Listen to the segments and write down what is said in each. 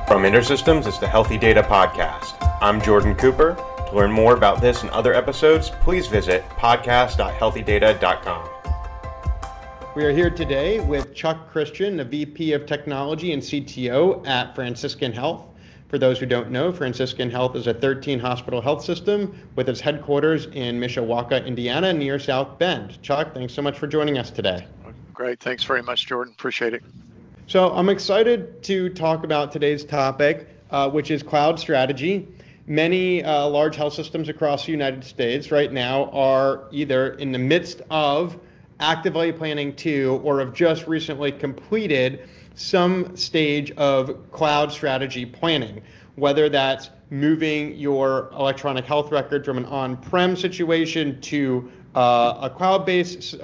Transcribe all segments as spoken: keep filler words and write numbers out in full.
From InterSystems, it's the Healthy Data Podcast. I'm Jordan Cooper. To learn more about this and other episodes, please visit podcast dot healthy data dot com. We are here today with Chuck Christian, the V P of Technology and C T O at Franciscan Health. For those who don't know, Franciscan Health is a thirteen hospital health system with its headquarters in Mishawaka, Indiana, near South Bend. Chuck, thanks so much for joining us today. Great. Thanks very much, Jordan. Appreciate it. So I'm excited to talk about today's topic, uh, which is cloud strategy. Many uh, large health systems across the United States right now are either in the midst of actively planning to or have just recently completed some stage of cloud strategy planning, whether that's moving your electronic health record from an on-prem situation to uh, a cloud-based uh,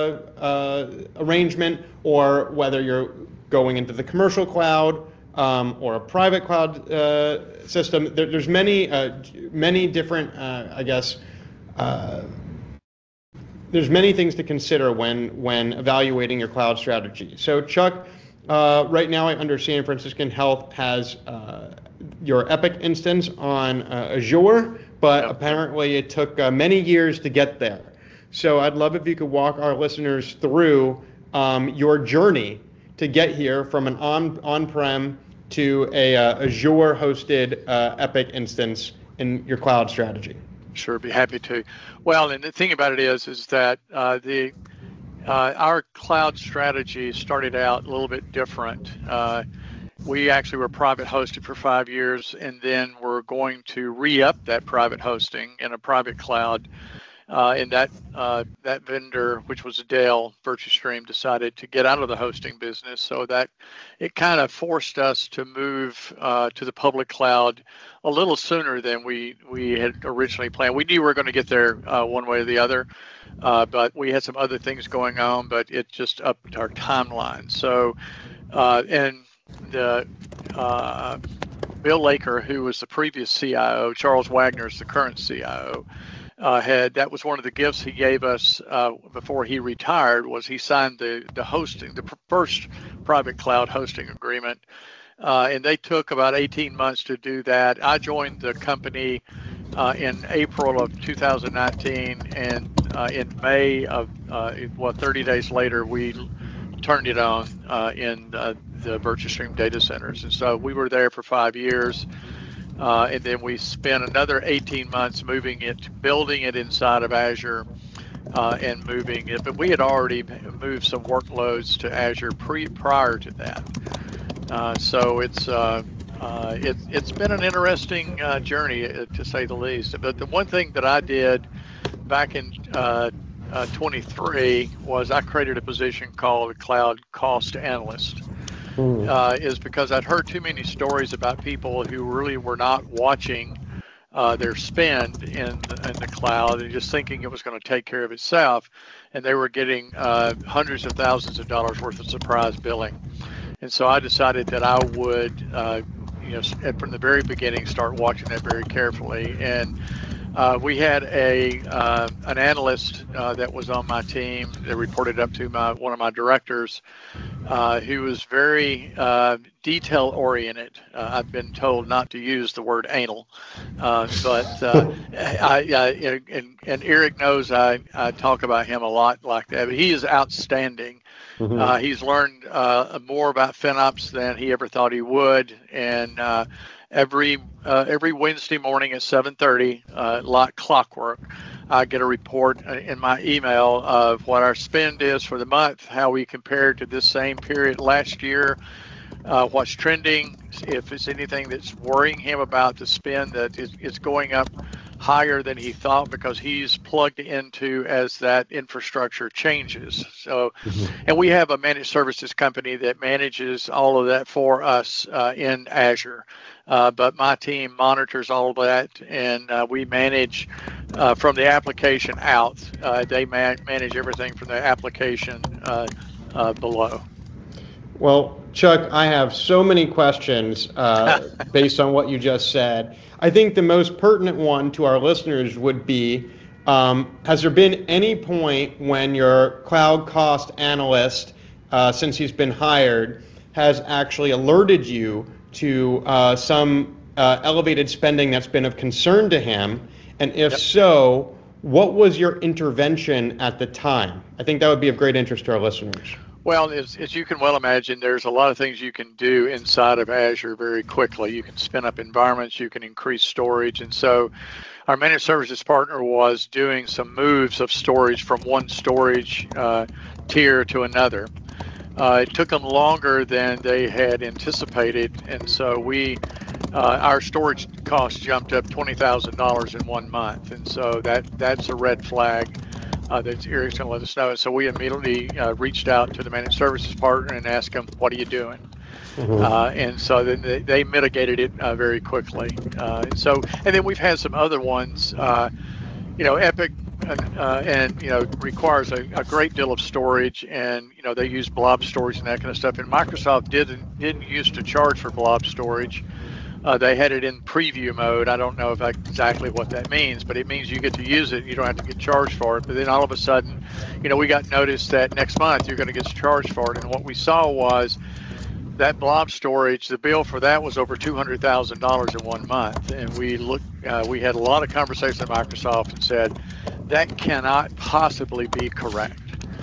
uh, arrangement, or whether you're going into the commercial cloud um, or a private cloud uh, system. There, there's many, uh, many different, uh, I guess, uh, there's many things to consider when when evaluating your cloud strategy. So, Chuck, uh, right now I understand Franciscan Health has uh, your Epic instance on uh, Azure, but apparently it took uh, many years to get there. So I'd love if you could walk our listeners through um, your journey to get here from an on, on-prem to a uh, Azure-hosted uh, Epic instance in your cloud strategy. Sure, be happy to. Well, and the thing about it is, is that uh, the uh, our cloud strategy started out a little bit different. Uh, we actually were private hosted for five years, and then we're going to re-up that private hosting in a private cloud. Uh, and that uh, that vendor, which was Dell, Virtustream, decided to get out of the hosting business. So that it kind of forced us to move uh, to the public cloud a little sooner than we, we had originally planned. We knew we were going to get there uh, one way or the other, uh, but we had some other things going on, but it just upped our timeline. So, uh, and the uh, Bill Laker, who was the previous C I O, Charles Wagner is the current C I O, Uh, had that was one of the gifts he gave us uh, before he retired. Was he signed the the hosting, the pr- first private cloud hosting agreement, uh, and they took about eighteen months to do that. I joined the company uh, in April of two thousand nineteen, and uh, in May of uh, well, thirty days later, we turned it on uh, in uh, the Virtustream data centers, and so we were there for five years. Uh, and then we spent another eighteen months moving it, building it inside of Azure uh, and moving it. But we had already moved some workloads to Azure pre prior to that. Uh, so it's uh, uh, it, it's been an interesting uh, journey, uh, to say the least. But the one thing that I did back in uh, uh, twenty-three was I created a position called a Cloud Cost Analyst. Uh, is because I'd heard too many stories about people who really were not watching uh, their spend in, in the cloud and just thinking it was going to take care of itself, and they were getting uh, hundreds of thousands of dollars worth of surprise billing. And so I decided that I would, uh, you know, from the very beginning, start watching that very carefully. And Uh, we had a uh, an analyst uh, that was on my team that reported up to my one of my directors, uh, who was very uh, detail oriented. Uh, I've been told not to use the word anal, uh, but uh, I, I and, and Eric knows I, I talk about him a lot like that. But he is outstanding. Mm-hmm. Uh, he's learned uh, more about FinOps than he ever thought he would, and uh, every uh, every Wednesday morning at seven thirty, uh, like clockwork, I get a report in my email of what our spend is for the month, how we compare to this same period last year, uh, what's trending, if it's anything that's worrying him about the spend that is, is going up higher than he thought, because he's plugged into as that infrastructure changes. So, mm-hmm. and we have a managed services company that manages all of that for us uh, in Azure. Uh, but my team monitors all of that, and uh, we manage uh, from the application out. Uh, they man- manage everything from the application uh, uh, below. Well, Chuck, I have so many questions uh, based on what you just said. I think the most pertinent one to our listeners would be, um, has there been any point when your cloud cost analyst, uh, since he's been hired, has actually alerted you to uh, some uh, elevated spending that's been of concern to him? And if Yep. so, what was your intervention at the time? I think that would be of great interest to our listeners. Well, as, as you can well imagine, there's a lot of things you can do inside of Azure very quickly. You can spin up environments, you can increase storage. And so our managed services partner was doing some moves of storage from one storage uh, tier to another. Uh, it took them longer than they had anticipated. And so we, uh, our storage costs jumped up twenty thousand dollars in one month. And so that that's a red flag. Uh, that Eric's going to let us know. And so we immediately uh, reached out to the managed services partner and asked them, what are you doing? Mm-hmm. Uh, and so then they, they mitigated it uh, very quickly. Uh, and so, and then we've had some other ones, uh, you know, Epic, uh, and, you know, requires a, a great deal of storage, and, you know, they use blob storage and that kind of stuff. And Microsoft didn't, didn't used to charge for blob storage. Uh, they had it in preview mode. I don't know if that's exactly what that means, but it means you get to use it. You don't have to get charged for it. But then all of a sudden, you know, we got notice that next month you're going to get charged for it. And what we saw was that blob storage, the bill for that was over two hundred thousand dollars in one month. And we looked, uh, we had a lot of conversations at Microsoft and said, that cannot possibly be correct.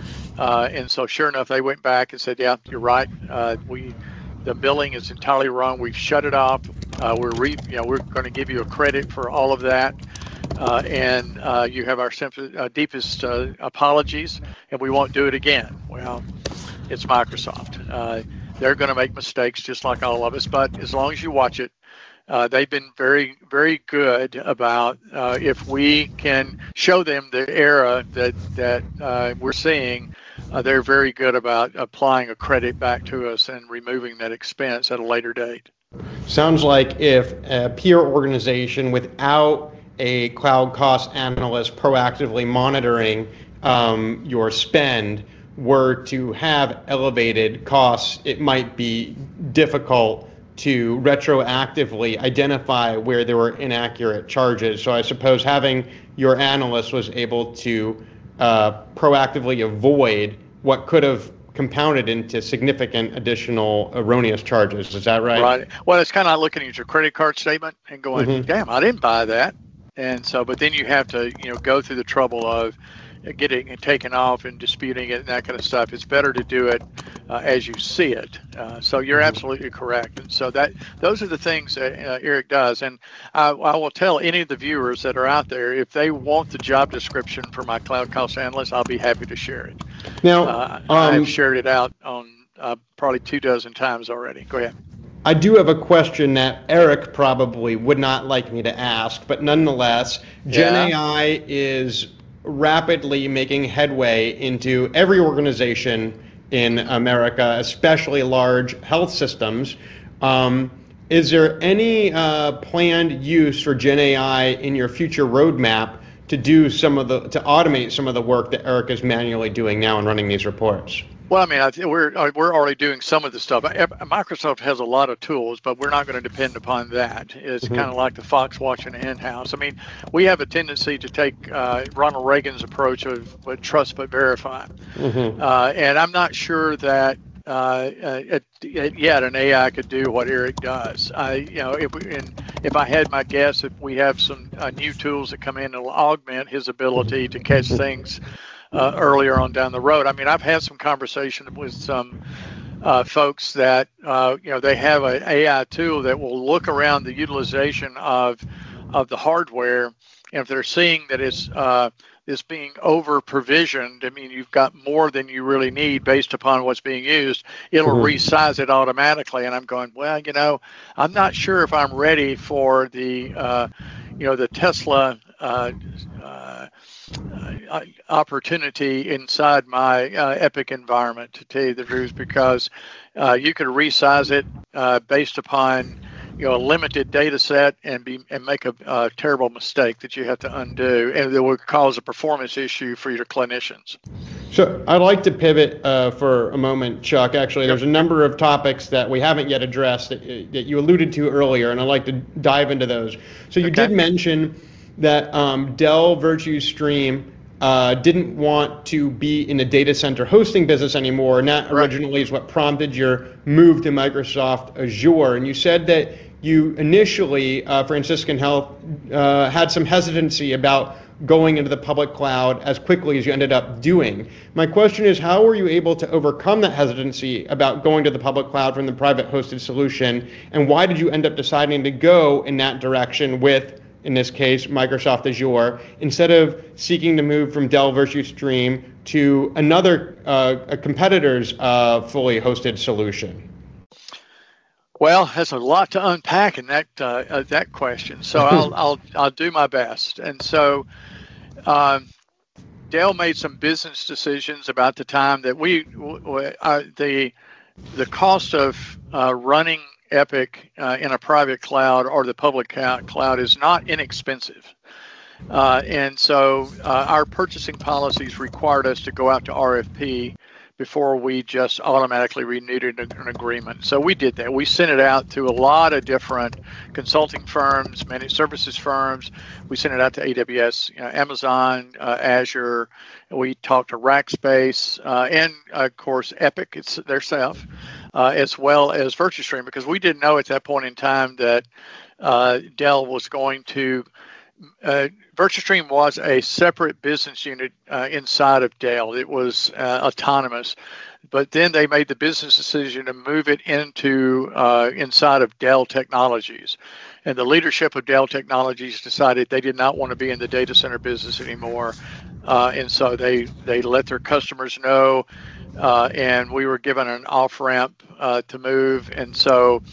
Uh, and so sure enough, they went back and said, yeah, you're right. Uh, we, the billing is entirely wrong. We've shut it off. Uh, we're re, you know, we're going to give you a credit for all of that, uh, and uh, you have our simple, uh, deepest uh, apologies, and we won't do it again. Well, it's Microsoft. Uh, they're going to make mistakes just like all of us, but as long as you watch it, uh, they've been very, very good about uh, if we can show them the error that that uh, we're seeing. Uh, they're very good about applying a credit back to us and removing that expense at a later date. Sounds like if a peer organization without a cloud cost analyst proactively monitoring um, your spend were to have elevated costs, it might be difficult to retroactively identify where there were inaccurate charges. So I suppose having your analyst was able to uh, proactively avoid what could have compounded into significant additional erroneous charges. Is that right? Right. Well, it's kind of like looking at your credit card statement and going, mm-hmm. damn, I didn't buy that. And so, but then you have to, you know, go through the trouble of getting it taken off and disputing it and that kind of stuff. It's better to do it uh, as you see it. Uh, so you're absolutely correct. And so that those are the things that uh, Eric does. And I, I will tell any of the viewers that are out there, if they want the job description for my cloud cost analyst, I'll be happy to share it. Now, uh, um, I've shared it out on uh, probably two dozen times already. Go ahead. I do have a question that Eric probably would not like me to ask, but nonetheless, Gen Yeah. A I is rapidly making headway into every organization in America, especially large health systems. Um, is there any uh, planned use for Gen A I in your future roadmap to do some of the, to automate some of the work that Eric is manually doing now and running these reports? Well, I mean, I think we're we're already doing some of the stuff. Microsoft has a lot of tools, but we're not going to depend upon that. It's mm-hmm. kind of like the fox watching the hen house. I mean, we have a tendency to take uh, Ronald Reagan's approach of but trust but verify, mm-hmm. uh, and I'm not sure that uh, it, it, yet an A I could do what Eric does. I, you know, if we, and if I had my guess, if we have some uh, new tools that come in, it'll augment his ability to catch things Uh, earlier on down the road. I mean, I've had some conversation with some uh, folks that, uh, you know, they have an A I tool that will look around the utilization of of the hardware, and if they're seeing that it's uh, it's being over provisioned, I mean, you've got more than you really need based upon what's being used, it'll mm-hmm. resize it automatically. And I'm going, well, you know, I'm not sure if I'm ready for the, uh, you know, the Tesla uh, uh, Uh, opportunity inside my uh, Epic environment, to tell you the truth, because uh, you could resize it uh, based upon, you know, a limited data set and be and make a, a terrible mistake that you have to undo, and it would cause a performance issue for your clinicians. So I'd like to pivot uh, for a moment, Chuck. Actually, there's a number of topics that we haven't yet addressed that, that you alluded to earlier, and I'd like to dive into those. So you Okay. did mention that um, Dell Virtue Stream uh, didn't want to be in the data center hosting business anymore, and that Right. originally is what prompted your move to Microsoft Azure. And you said that you initially, uh, Franciscan Health, uh, had some hesitancy about going into the public cloud as quickly as you ended up doing. My question is, how were you able to overcome that hesitancy about going to the public cloud from the private hosted solution, and why did you end up deciding to go in that direction with, in this case, Microsoft Azure, instead of seeking to move from Dell VirtuStream to another uh, a competitor's uh, fully hosted solution? Well, there's a lot to unpack in that uh, uh, that question, so I'll I'll I'll do my best. And so, um, Dell made some business decisions about the time that we w- uh, the the cost of uh, running Epic uh, in a private cloud or the public cloud is not inexpensive. Uh, and so uh, our purchasing policies required us to go out to R F P before we just automatically renewed an, an agreement. So we did that. We sent it out to a lot of different consulting firms, managed services firms. We sent it out to A W S, you know, Amazon, uh, Azure. We talked to Rackspace, uh, and of course Epic it's themselves, uh, as well as VirtuStream, because we didn't know at that point in time that uh, Dell was going to Uh, VirtuStream was a separate business unit uh, inside of Dell. It was uh, autonomous, but then they made the business decision to move it into uh, inside of Dell Technologies. And the leadership of Dell Technologies decided they did not want to be in the data center business anymore. Uh, and so they, they let their customers know, uh, and we were given an off-ramp uh, to move. And so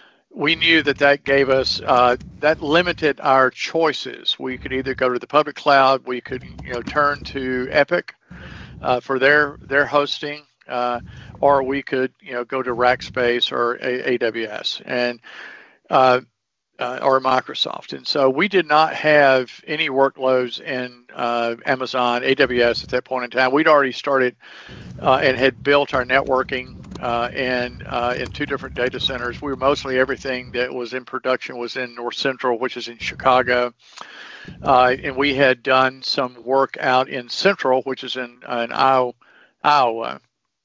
we knew that that gave us, uh, that limited our choices. We could either go to the public cloud, we could, you know, turn to Epic uh, for their their hosting, uh, or we could, you know, go to Rackspace or A- AWS and uh, uh, or Microsoft. And so we did not have any workloads in uh, Amazon, A W S at that point in time. We'd already started uh, and had built our networking Uh, and uh, in two different data centers. We were mostly everything that was in production was in North Central, which is in Chicago. Uh, and we had done some work out in Central, which is in, uh, in Iowa, Iowa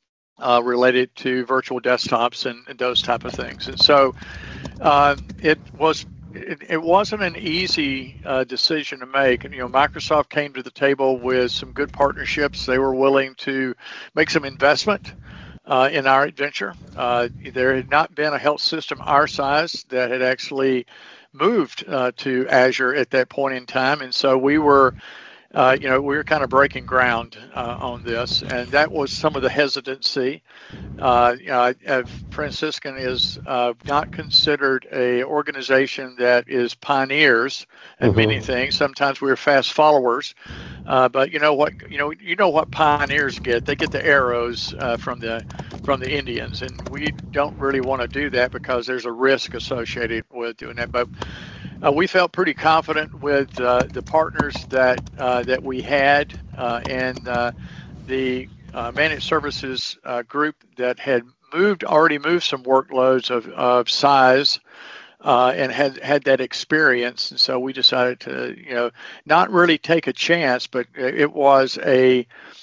uh, related to virtual desktops and, and those type of things. And so uh, it was it, it wasn't an easy uh, decision to make. And, you know, Microsoft came to the table with some good partnerships. They were willing to make some investment Uh, in our adventure. Uh, there had not been a health system our size that had actually moved uh, to Azure at that point in time. And so we were, uh, you know, we were kind of breaking ground uh, on this. And that was some of the hesitancy. Uh, you know, uh, Franciscan is uh, not considered a organization that is pioneers in Mm-hmm. many things. Sometimes we're fast followers. Uh, but you know what? You know, you know what pioneers get. They get the arrows uh, from the from the Indians, and we don't really want to do that because there's a risk associated with doing that. But uh, we felt pretty confident with uh, the partners that uh, that we had, uh, and uh, the uh, managed services uh, group that had moved already moved some workloads of of size. Uh, and had had that experience, and so we decided to, you know, not really take a chance, but it was a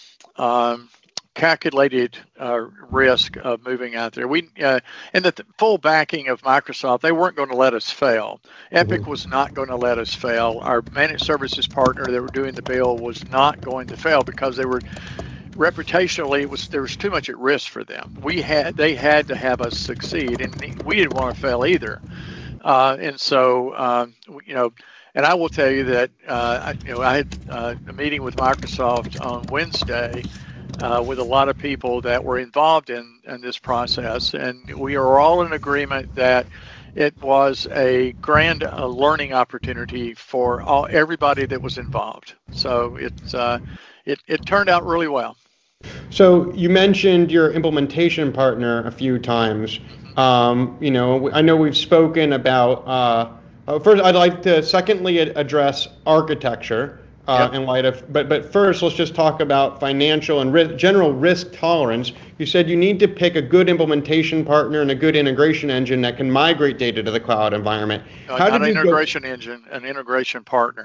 um, calculated uh, risk of moving out there. We uh, and the th- full backing of Microsoft, they weren't going to let us fail. Epic Mm-hmm. was not going to let us fail. Our managed services partner that were doing the bill was not going to fail because they were reputationally it was there was too much at risk for them. We had they had to have us succeed, and we didn't want to fail either. Uh, and so, um, you know, and I will tell you that, uh, I, you know, I had uh, a meeting with Microsoft on Wednesday uh, with a lot of people that were involved in, in this process. And we are all in agreement that it was a grand uh, learning opportunity for all everybody that was involved. So it, uh, it, it turned out really well. So you mentioned your implementation partner a few times. Um, you know, I know we've spoken about, uh, uh, first I'd like to secondly ad- address architecture uh, Yep. in light of, but, but first let's just talk about financial and ri- general risk tolerance. You said you need to pick a good implementation partner and a good integration engine that can migrate data to the cloud environment. Uh, How not did an you integration engine, an integration partner.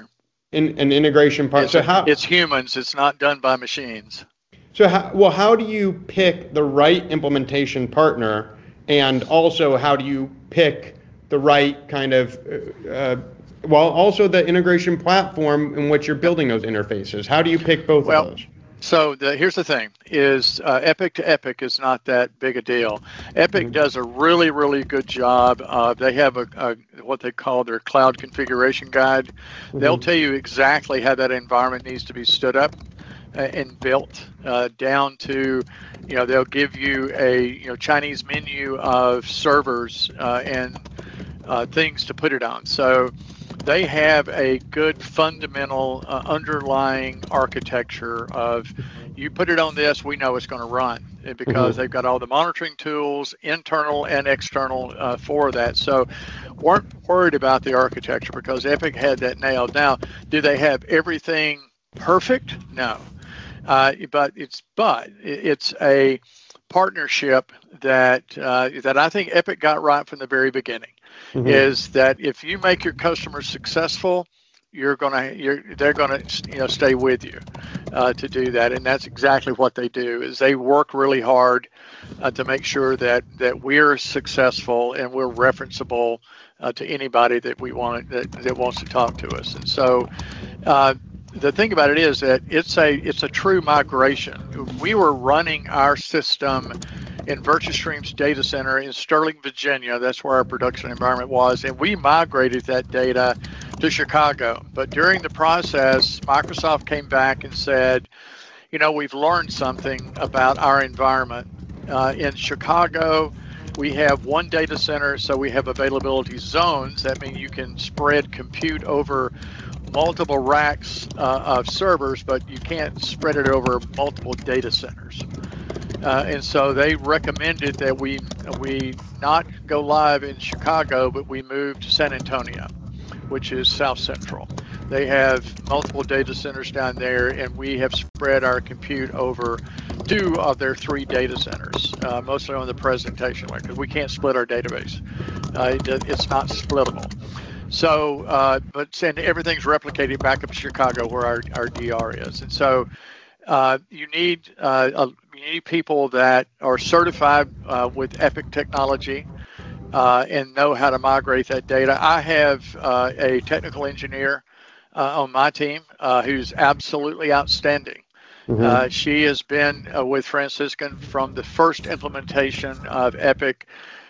in, an integration partner. It's, so how it's humans. It's not done by machines. So how, well, how do you pick the right implementation partner, and also how do you pick the right kind of, uh, well, also the integration platform in which you're building those interfaces? How do you pick both well, of those? So the, here's the thing: is uh, Epic to Epic is not that big a deal. Epic mm-hmm. does a really, really good job. Uh, they have a, a what they call their cloud configuration guide. Mm-hmm. They'll tell you exactly how that environment needs to be stood up and built uh, down to, you know, they'll give you a you know Chinese menu of servers uh, and uh, things to put it on. So they have a good fundamental uh, underlying architecture of, you put it on this, we know it's going to run, because mm-hmm. they've got all the monitoring tools, internal and external, uh, for that. So weren't worried about the architecture because Epic had that nailed. Now, do they have everything perfect? No. Uh, but it's but it's a partnership that uh, that I think Epic got right from the very beginning. Mm-hmm. Is that if you make your customers successful, you're gonna you're they're gonna you know stay with you uh, to do that, and that's exactly what they do. Is they work really hard uh, to make sure that that we're successful and we're referenceable uh, to anybody that we want that that wants to talk to us, and so. Uh, The thing about it is that it's a it's a true migration. We were running our system in Virtustream's data center in Sterling, Virginia. That's where our production environment was, and we migrated that data to Chicago. But during the process, Microsoft came back and said, you know, we've learned something about our environment. Uh, in Chicago, we have one data center, so we have availability zones. That means you can spread compute over multiple racks uh, of servers, but you can't spread it over multiple data centers. Uh, and so they recommended that we we not go live in Chicago, but we move to San Antonio, which is South Central. They have multiple data centers down there, and we have spread our compute over two of their three data centers, uh, mostly on the presentation layer, because we can't split our database. Uh, it, it's not splittable. So, uh, but and everything's replicated back up to Chicago where our, our D R is. And so uh, you need uh, a, you need people that are certified uh, with Epic technology uh, and know how to migrate that data. I have uh, a technical engineer uh, on my team uh, who's absolutely outstanding. Mm-hmm. Uh, she has been uh, with Franciscan from the first implementation of Epic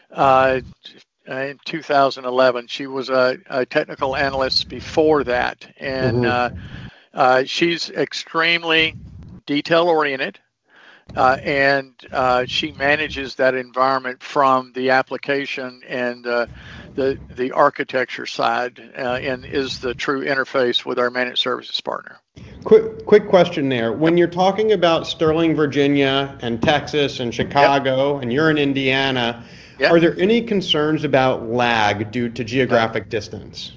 uh, in two thousand eleven. She was a, a technical analyst before that, and mm-hmm. uh, uh, she's extremely detail-oriented, uh, and uh, she manages that environment from the application and uh, the the architecture side, uh, and is the true interface with our managed services partner. Quick, quick question there. When you're talking about Sterling, Virginia, and Texas, and Chicago, yep. and you're in Indiana, yep. are there any concerns about lag due to geographic no. distance?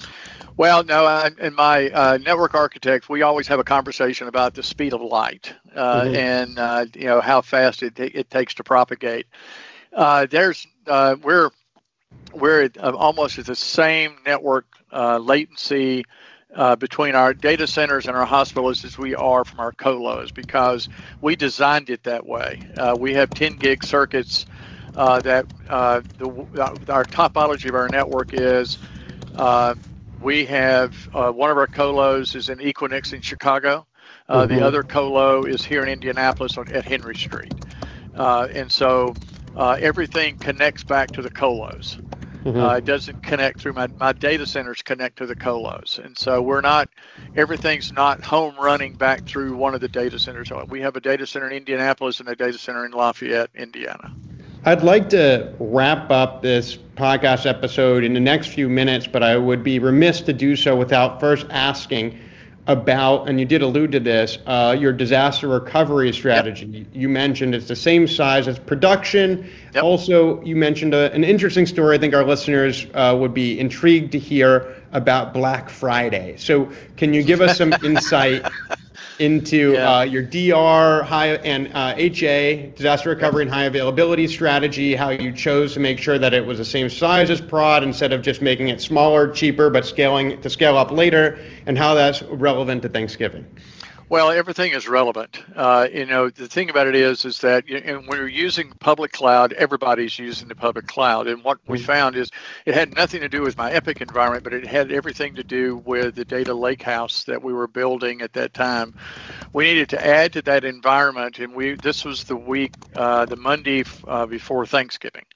Well, no. I, in my uh, network architect, we always have a conversation about the speed of light uh, mm-hmm. and uh, you know how fast it it takes to propagate. Uh, there's uh, we're we're at, uh, almost at the same network uh, latency Uh, between our data centers and our hospitals as we are from our colos, because we designed it that way. Uh, we have ten gig circuits uh, that uh, the, our topology of our network is uh, we have uh, one of our colos is in Equinix in Chicago. Uh, mm-hmm. The other colo is here in Indianapolis on, at Henry Street. Uh, and so uh, everything connects back to the colos. Mm-hmm. Uh, it doesn't connect through my, my data centers connect to the colos. And so we're not, everything's not home running back through one of the data centers. We have a data center in Indianapolis and a data center in Lafayette, Indiana. I'd like to wrap up this podcast episode in the next few minutes, but I would be remiss to do so without first asking about, and you did allude to this, uh, your disaster recovery strategy. Yep. You mentioned it's the same size as production. Yep. Also, you mentioned a, an interesting story I think our listeners uh, would be intrigued to hear about Black Friday. So can you give us some insight into yeah. uh, your D R high and uh, H A, disaster recovery and high availability strategy, how you chose to make sure that it was the same size as prod instead of just making it smaller, cheaper, but scaling to scale up later, and how that's relevant to Thanksgiving. Well, everything is relevant. Uh, you know, the thing about it is, is that you know, when you're using public cloud, everybody's using the public cloud. And what we found is it had nothing to do with my Epic environment, but it had everything to do with the data lakehouse that we were building at that time. We needed to add to that environment, and we this was the week, uh, the Monday uh, before Thanksgiving.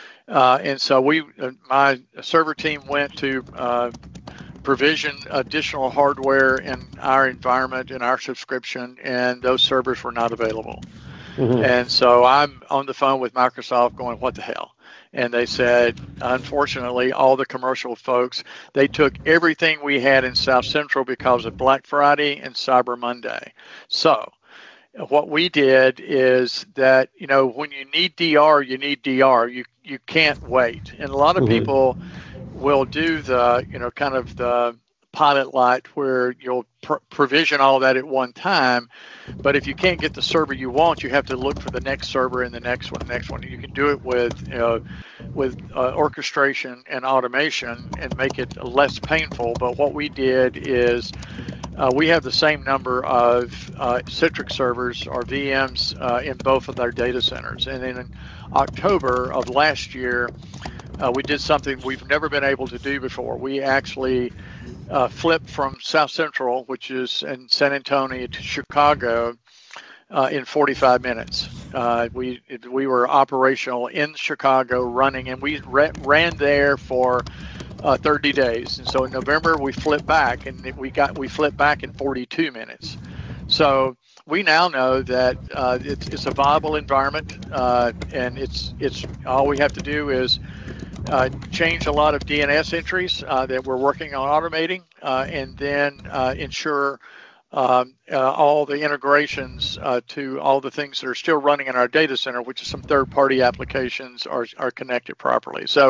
Uh, and so we, uh, my server team went to uh, provision additional hardware in our environment, in our subscription, and those servers were not available. Mm-hmm. And so I'm on the phone with Microsoft going, what the hell? And they said, unfortunately, all the commercial folks, they took everything we had in South Central because of Black Friday and Cyber Monday. So what we did is that, you know, when you need D R, you need D R. You, you can't wait. And a lot of mm-hmm. people will do the, you know, kind of the pilot light where you'll pr- provision all that at one time. But if you can't get the server you want, you have to look for the next server and the next one, the next one. You can do it with, you know, with uh, orchestration and automation and make it less painful. But what we did is uh, we have the same number of uh, Citrix servers or V Ms uh, in both of their data centers. And then in October of last year, Uh, we did something we've never been able to do before. We actually uh, flipped from South Central, which is in San Antonio, to Chicago uh, in forty-five minutes. Uh, we we were operational in Chicago running, and we ra- ran there for uh, thirty days. And so in November, we flipped back, and we got we flipped back in forty-two minutes. So we now know that uh, it's, it's a viable environment, uh, and it's it's all we have to do is Uh, change a lot of D N S entries uh, that we're working on automating, uh, and then uh, ensure um, uh, all the integrations uh, to all the things that are still running in our data center, which is some third-party applications, are are connected properly. So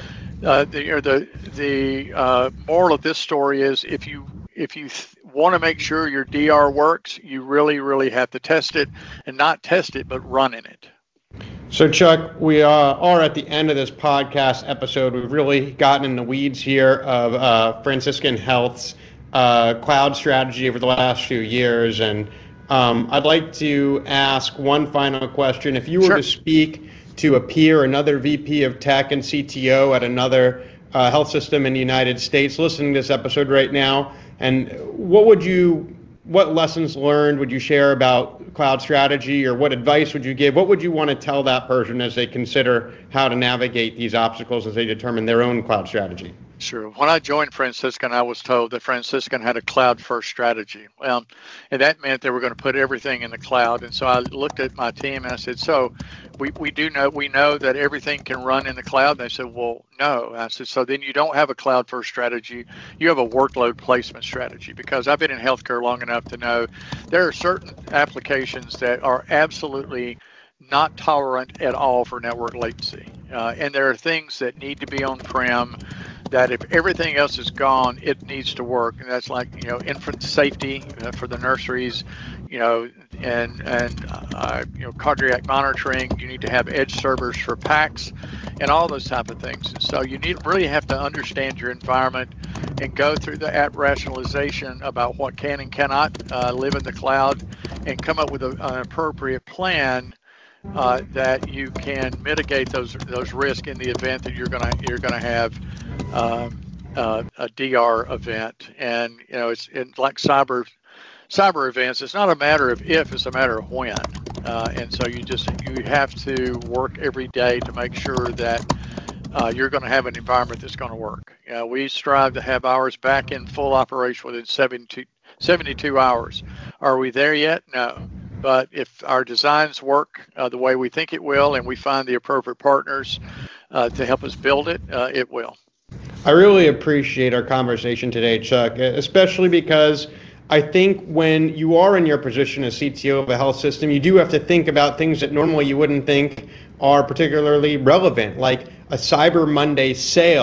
uh, the the the uh, moral of this story is if you if you th- want to make sure your D R works, you really really have to test it, and not test it, but run in it. So, Chuck, we uh, are at the end of this podcast episode. We've really gotten in the weeds here of uh, Franciscan Health's uh, cloud strategy over the last few years. And um, I'd like to ask one final question. If you were Sure. to speak to a peer, another V P of tech and C T O at another uh, health system in the United States listening to this episode right now, and what would you what lessons learned would you share about cloud strategy, or what advice would you give? What would you want to tell that person as they consider how to navigate these obstacles as they determine their own cloud strategy? Sure. When I joined Franciscan, I was told that Franciscan had a cloud-first strategy. Well, and that meant they were going to put everything in the cloud. And so I looked at my team and I said, so we, we do know, we know that everything can run in the cloud. And they said, well, no. I said, so then you don't have a cloud-first strategy. You have a workload placement strategy, because I've been in healthcare long enough to know there are certain applications that are absolutely not tolerant at all for network latency. Uh, and there are things that need to be on-prem that if everything else is gone, it needs to work. And that's like, you know, infant safety uh, for the nurseries, you know, and, and uh, you know, cardiac monitoring. You need to have edge servers for PACS and all those type of things. And so you need really have to understand your environment and go through the app rationalization about what can and cannot uh, live in the cloud, and come up with a, an appropriate plan Uh, that you can mitigate those those risks in the event that you're gonna you're gonna have um, uh, a D R event. And you know, it's it, like cyber cyber events. It's not a matter of if, it's a matter of when. Uh, and so you just you have to work every day to make sure that uh, you're going to have an environment that's going to work. You know, we strive to have ours back in full operation within seventy-two, seventy-two hours. Are we there yet? No. But if our designs work uh, the way we think it will, and we find the appropriate partners uh, to help us build it, uh, it will. I really appreciate our conversation today, Chuck, especially because I think when you are in your position as C T O of a health system, you do have to think about things that normally you wouldn't think are particularly relevant, like a Cyber Monday sale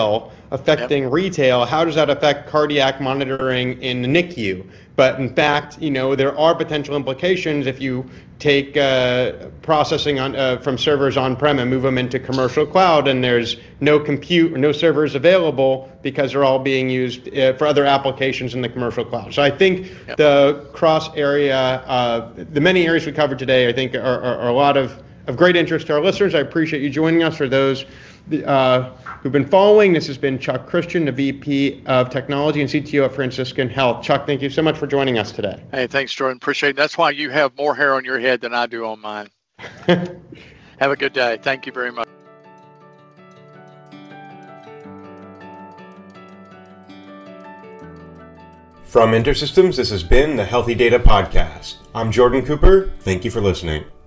affecting yep. retail, how does that affect cardiac monitoring in the N I C U? But in fact, you know, there are potential implications if you take uh, processing on uh, from servers on-prem and move them into commercial cloud, and there's no compute or no servers available because they're all being used uh, for other applications in the commercial cloud. So I think yep. the cross area, uh, the many areas we covered today, I think are, are, are a lot of, of great interest to our listeners. I appreciate you joining us. For those uh, who've been following, this has been Chuck Christian, the V P of Technology and C T O at Franciscan Health. Chuck, thank you so much for joining us today. Hey, thanks, Jordan. Appreciate it. That's why you have more hair on your head than I do on mine. Have a good day. Thank you very much. From InterSystems, this has been the Healthy Data Podcast. I'm Jordan Cooper. Thank you for listening.